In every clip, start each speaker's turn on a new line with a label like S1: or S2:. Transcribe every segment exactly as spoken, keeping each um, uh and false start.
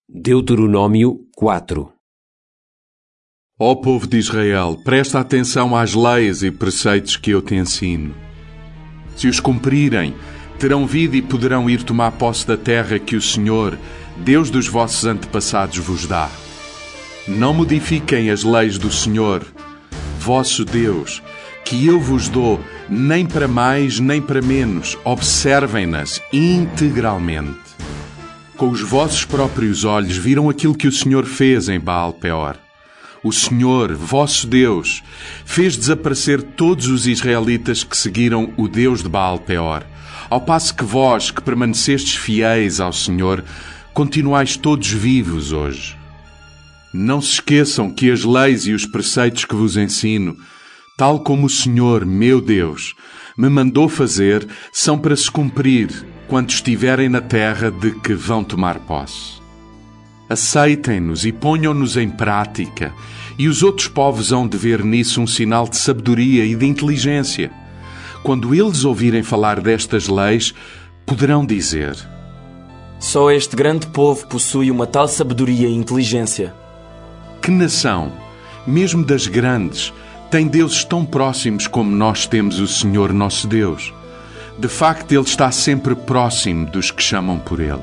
S1: Deuteronômio quatro.
S2: Ó povo de Israel, presta atenção às leis e preceitos que eu te ensino. Se os cumprirem, terão vida e poderão ir tomar posse da terra que o Senhor, Deus dos vossos antepassados, vos dá. Não modifiquem as leis do Senhor, vosso Deus, que eu vos dou, nem para mais nem para menos. Observem-nas integralmente. Com os vossos próprios olhos viram aquilo que o Senhor fez em Baal-Peor. O Senhor, vosso Deus, fez desaparecer todos os israelitas que seguiram o Deus de Baal-Peor, ao passo que vós, que permanecestes fiéis ao Senhor, continuais todos vivos hoje. Não se esqueçam que as leis e os preceitos que vos ensino, tal como o Senhor, meu Deus, me mandou fazer, são para se cumprir quando estiverem na terra de que vão tomar posse. Aceitem-nos e ponham-nos em prática, e os outros povos hão de ver nisso um sinal de sabedoria e de inteligência. Quando eles ouvirem falar destas leis, poderão dizer:
S3: só este grande povo possui uma tal sabedoria e inteligência.
S2: Que nação, mesmo das grandes, tem deuses tão próximos como nós temos o Senhor nosso Deus? De facto, Ele está sempre próximo dos que chamam por Ele.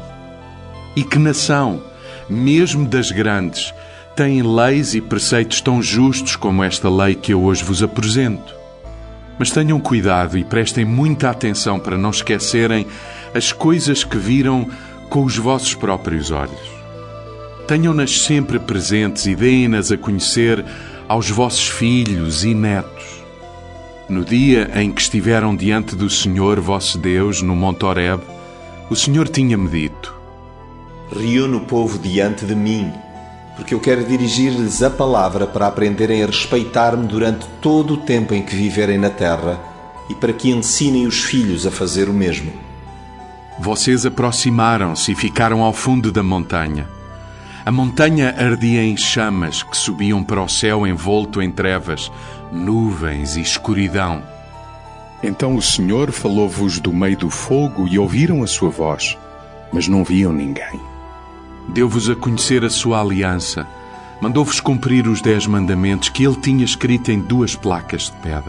S2: E que nação, mesmo das grandes, tem leis e preceitos tão justos como esta lei que eu hoje vos apresento? Mas tenham cuidado e prestem muita atenção para não esquecerem as coisas que viram com os vossos próprios olhos. Tenham-nas sempre presentes e deem-nas a conhecer aos vossos filhos e netos. No dia em que estiveram diante do Senhor vosso Deus, no Monte Horebe, o Senhor tinha-me dito:
S4: reúne o povo diante de mim, porque eu quero dirigir-lhes a palavra para aprenderem a respeitar-me durante todo o tempo em que viverem na terra e para que ensinem os filhos a fazer o mesmo.
S2: Vocês aproximaram-se e ficaram ao fundo da montanha. A montanha ardia em chamas que subiam para o céu envolto em trevas, nuvens e escuridão. Então o Senhor falou-vos do meio do fogo e ouviram a sua voz, mas não viam ninguém. Deu-vos a conhecer a sua aliança, mandou-vos cumprir os dez mandamentos que ele tinha escrito em duas placas de pedra.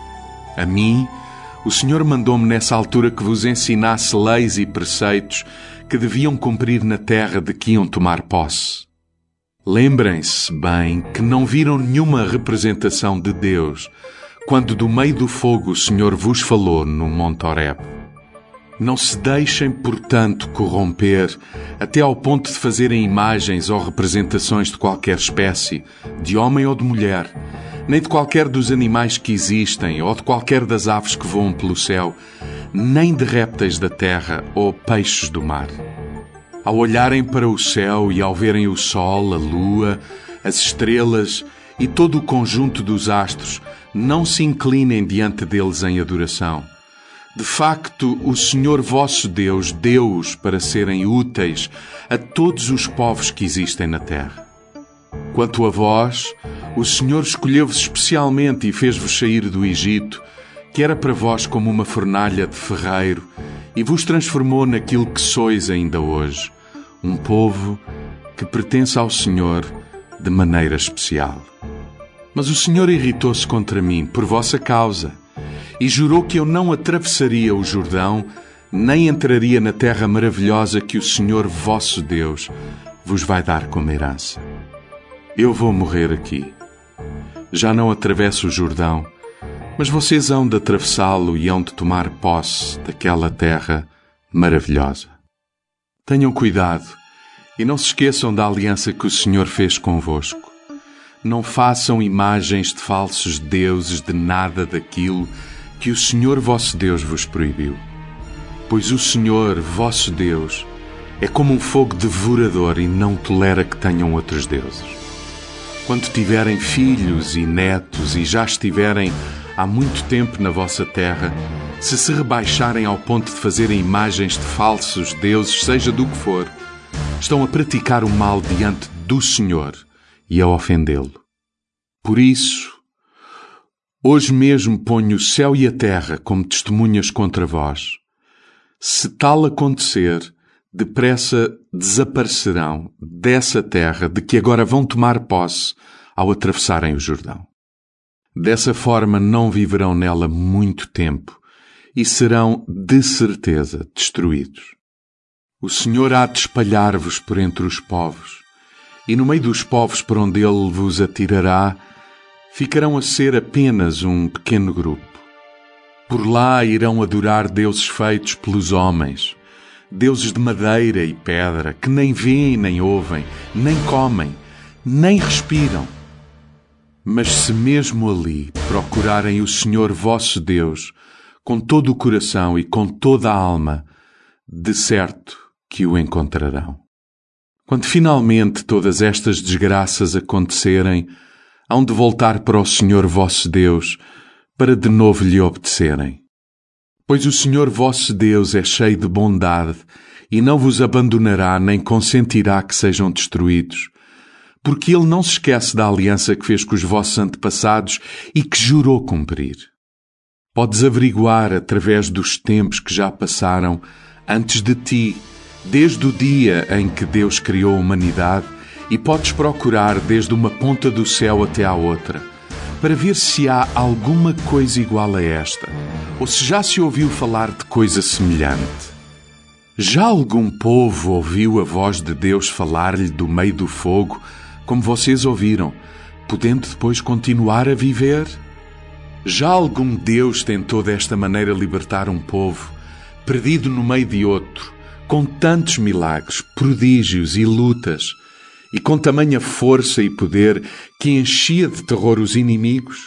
S2: A mim, o Senhor mandou-me nessa altura que vos ensinasse leis e preceitos que deviam cumprir na terra de que iam tomar posse. Lembrem-se bem que não viram nenhuma representação de Deus quando do meio do fogo o Senhor vos falou no Monte Horebe. Não se deixem, portanto, corromper até ao ponto de fazerem imagens ou representações de qualquer espécie, de homem ou de mulher, nem de qualquer dos animais que existem ou de qualquer das aves que voam pelo céu, nem de répteis da terra ou peixes do mar. Ao olharem para o céu e ao verem o sol, a lua, as estrelas e todo o conjunto dos astros, não se inclinem diante deles em adoração. De facto, o Senhor vosso Deus deu-os para serem úteis a todos os povos que existem na terra. Quanto a vós, o Senhor escolheu-vos especialmente e fez-vos sair do Egito, que era para vós como uma fornalha de ferreiro, e vos transformou naquilo que sois ainda hoje, um povo que pertence ao Senhor de maneira especial. Mas o Senhor irritou-se contra mim por vossa causa e jurou que eu não atravessaria o Jordão, nem entraria na terra maravilhosa que o Senhor vosso Deus vos vai dar como herança. Eu vou morrer aqui. Já não atravesso o Jordão, mas vocês hão de atravessá-lo e hão de tomar posse daquela terra maravilhosa. Tenham cuidado e não se esqueçam da aliança que o Senhor fez convosco. Não façam imagens de falsos deuses de nada daquilo que o Senhor vosso Deus vos proibiu. Pois o Senhor vosso Deus é como um fogo devorador e não tolera que tenham outros deuses. Quando tiverem filhos e netos e já estiverem há muito tempo na vossa terra, se se rebaixarem ao ponto de fazerem imagens de falsos deuses, seja do que for, estão a praticar o mal diante do Senhor e a ofendê-lo. Por isso, hoje mesmo ponho o céu e a terra como testemunhas contra vós. Se tal acontecer, depressa desaparecerão dessa terra de que agora vão tomar posse ao atravessarem o Jordão. Dessa forma não viverão nela muito tempo e serão, de certeza, destruídos. O Senhor há de espalhar-vos por entre os povos, e no meio dos povos por onde Ele vos atirará, ficarão a ser apenas um pequeno grupo. Por lá irão adorar deuses feitos pelos homens, deuses de madeira e pedra, que nem veem nem ouvem, nem comem, nem respiram. Mas se mesmo ali procurarem o Senhor vosso Deus, com todo o coração e com toda a alma, de certo que o encontrarão. Quando finalmente todas estas desgraças acontecerem, hão de voltar para o Senhor vosso Deus, para de novo lhe obedecerem. Pois o Senhor vosso Deus é cheio de bondade e não vos abandonará nem consentirá que sejam destruídos, porque Ele não se esquece da aliança que fez com os vossos antepassados e que jurou cumprir. Podes averiguar através dos tempos que já passaram antes de ti, desde o dia em que Deus criou a humanidade, e podes procurar desde uma ponta do céu até à outra, para ver se há alguma coisa igual a esta, ou se já se ouviu falar de coisa semelhante. Já algum povo ouviu a voz de Deus falar-lhe do meio do fogo, como vocês ouviram, podendo depois continuar a viver? Já algum Deus tentou desta maneira libertar um povo, perdido no meio de outro, com tantos milagres, prodígios e lutas, e com tamanha força e poder que enchia de terror os inimigos?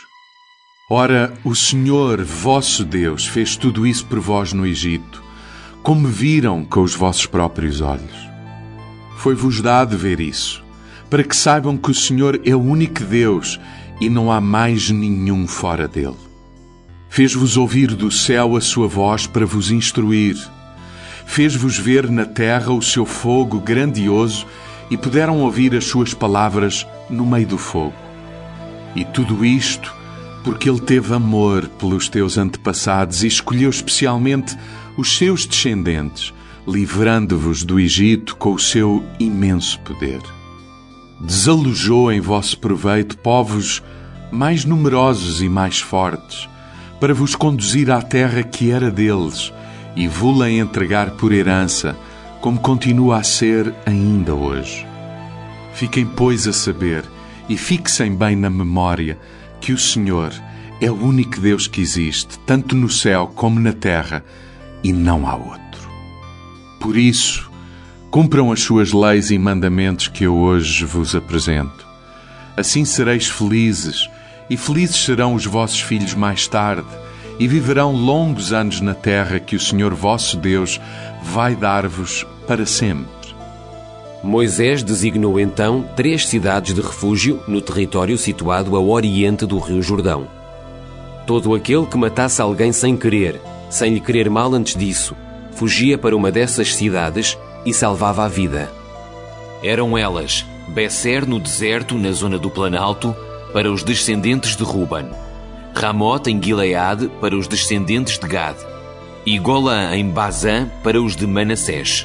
S2: Ora, o Senhor, vosso Deus, fez tudo isso por vós no Egito, como viram com os vossos próprios olhos. Foi-vos dado ver isso, para que saibam que o Senhor é o único Deus e não há mais nenhum fora dele. Fez-vos ouvir do céu a sua voz para vos instruir. Fez-vos ver na terra o seu fogo grandioso e puderam ouvir as suas palavras no meio do fogo. E tudo isto porque Ele teve amor pelos teus antepassados e escolheu especialmente os seus descendentes, livrando-vos do Egito com o seu imenso poder. Desalojou em vosso proveito povos mais numerosos e mais fortes, para vos conduzir à terra que era deles e vô-la entregar por herança, como continua a ser ainda hoje. Fiquem, pois, a saber e fixem bem na memória que o Senhor é o único Deus que existe, tanto no céu como na terra, e não há outro. Por isso, cumpram as suas leis e mandamentos que eu hoje vos apresento. Assim sereis felizes, e felizes serão os vossos filhos mais tarde, e viverão longos anos na terra que o Senhor vosso Deus vai dar-vos para sempre.
S1: Moisés designou então três cidades de refúgio no território situado a oriente do rio Jordão. Todo aquele que matasse alguém sem querer, sem lhe querer mal antes disso, fugia para uma dessas cidades e salvava a vida. Eram elas Becer no deserto, na zona do Planalto, para os descendentes de Ruben, Ramote em Gileade, para os descendentes de Gad, e Golã em Bazã, para os de Manassés.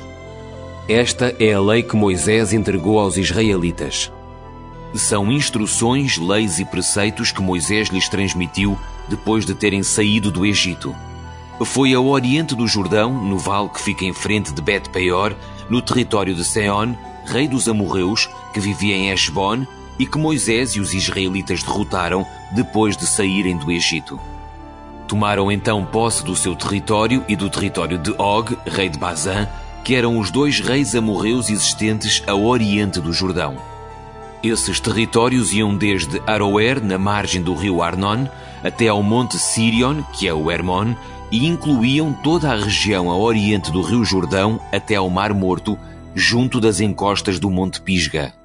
S1: Esta é a lei que Moisés entregou aos israelitas. São instruções, leis e preceitos que Moisés lhes transmitiu depois de terem saído do Egito. Foi ao oriente do Jordão, no vale que fica em frente de Bet-peor, no território de Seon, rei dos amorreus, que vivia em Hesbon, e que Moisés e os israelitas derrotaram depois de saírem do Egito. Tomaram então posse do seu território e do território de Og, rei de Bazã, que eram os dois reis amorreus existentes a oriente do Jordão. Esses territórios iam desde Aroer, na margem do rio Arnon, até ao monte Sirion, que é o Hermon, e incluíam toda a região a oriente do rio Jordão até ao Mar Morto, junto das encostas do monte Pisga.